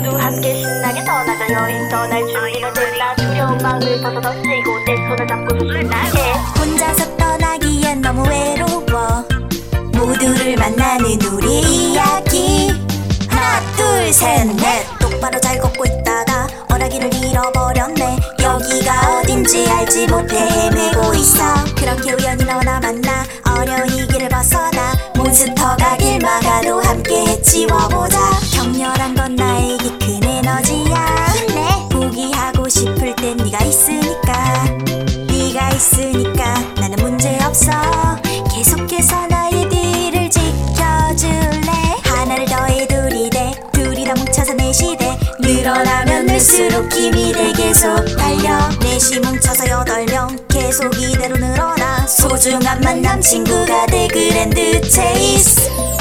모두 함께 신나게 떠나자. 여행 떠날 준비는 됐나. 두려운 마음을 벗어던지고 내 손을 잡고서 신나게. 혼자서 떠나기엔 너무 외로워. 모두를 만나는 우리의 이야기. 하나 둘 셋 넷. 똑바로 잘 걷고 있다가 어라기를 잃어버렸네. 여기가 어딘지 알지 못해 헤매고 있어. 그렇게 우연히 너나 만나 어려운 이 길을 벗어나. 몬스터가 길 막아도 함께 해치워보자. 격렬한 건 나에게 큰 에너지야. 힘내. 포기하고 싶을 땐 네가 있으니까. 네가 있으니까 나는 문제없어. 계속해서 나의 뒤를 지켜줄래. 하나를 더해 둘이 돼. 둘이 더 뭉쳐서 넷이 돼. 늘어나면 늘수록 힘이 돼. 계속 달려. 넷이 뭉쳐서 8명. 계속 이대로 늘어나. 소중한 만남 친구가 돼. 그랜드 체이스.